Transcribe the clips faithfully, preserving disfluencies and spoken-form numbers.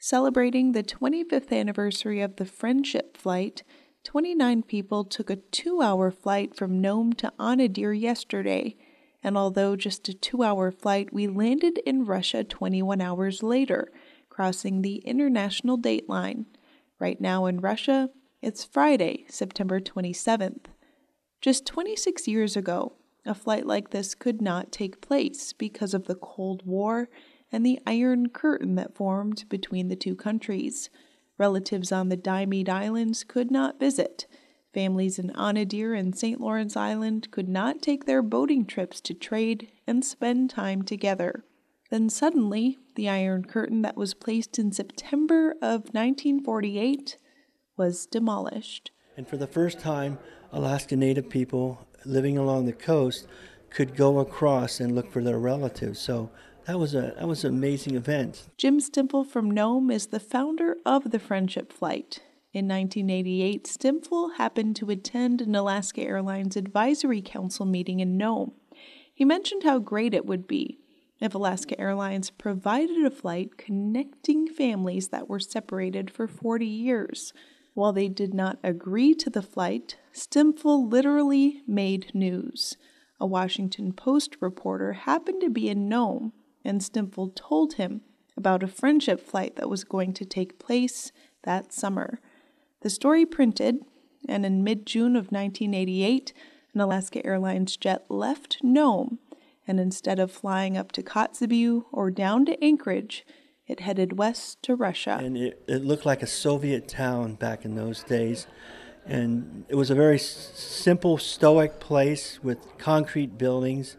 Celebrating the twenty-fifth anniversary of the Friendship flight, twenty-nine people took a two-hour flight from Nome to Anadyr yesterday, and although just a two-hour flight, we landed in Russia twenty-one hours later, crossing the international date line. Right now in Russia, it's Friday, September twenty-seventh. Just twenty-six years ago, a flight like this could not take place because of the Cold War and the Iron Curtain that formed between the two countries. Relatives on the Diomede Islands could not visit. Families in Anadyr and Saint Lawrence Island could not take their boating trips to trade and spend time together. Then suddenly, the Iron Curtain that was placed in September of nineteen forty-eight was demolished. And for the first time, Alaska Native people living along the coast could go across and look for their relatives. So that was a that was an amazing event. Jim Stimple from Nome is the founder of the Friendship flight. In nineteen eighty-eight, Stimple happened to attend an Alaska Airlines Advisory Council meeting in Nome. He mentioned how great it would be if Alaska Airlines provided a flight connecting families that were separated for forty years. While they did not agree to the flight, Stimple literally made news. A Washington Post reporter happened to be in Nome, and Stimple told him about a Friendship flight that was going to take place that summer. The story printed, and in mid-June of nineteen eighty-eight, an Alaska Airlines jet left Nome, and instead of flying up to Kotzebue or down to Anchorage, it headed west to Russia. And it, it looked like a Soviet town back in those days. And it was a very s- simple, stoic place with concrete buildings.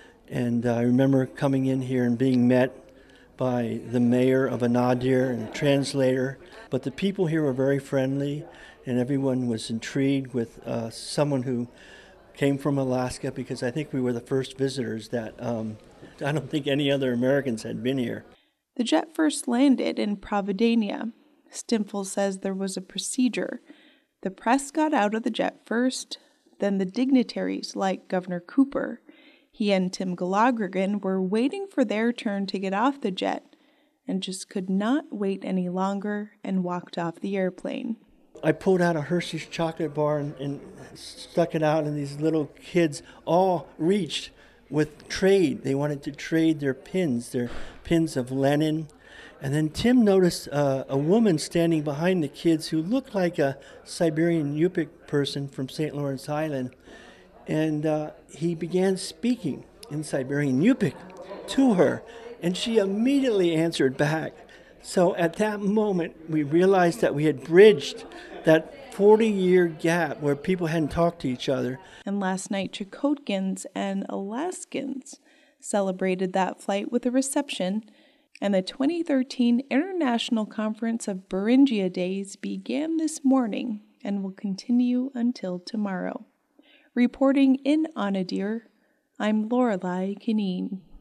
And uh, I remember coming in here and being met by the mayor of Anadyr and a translator. But the people here were very friendly, and everyone was intrigued with uh, someone who came from Alaska, because I think we were the first visitors that um, I don't think any other Americans had been here. The jet first landed in Providenia. Stimple says there was a procedure. The press got out of the jet first, then the dignitaries like Governor Cooper. He and Tim Gallagher were waiting for their turn to get off the jet and just could not wait any longer and walked off the airplane. I pulled out a Hershey's chocolate bar and, and stuck it out, and these little kids all reached with trade. They wanted to trade their pins, their pins of Lenin. And then Tim noticed uh, a woman standing behind the kids who looked like a Siberian Yupik person from Saint Lawrence Island. And uh, he began speaking in Siberian Yupik to her, and she immediately answered back. So at that moment, we realized that we had bridged that forty-year gap where people hadn't talked to each other. And last night, Chukotkins and Alaskans celebrated that flight with a reception, and the twenty thirteen International Conference of Beringia Days began this morning and will continue until tomorrow. Reporting in Anadyr, I'm Lorelei Kineen.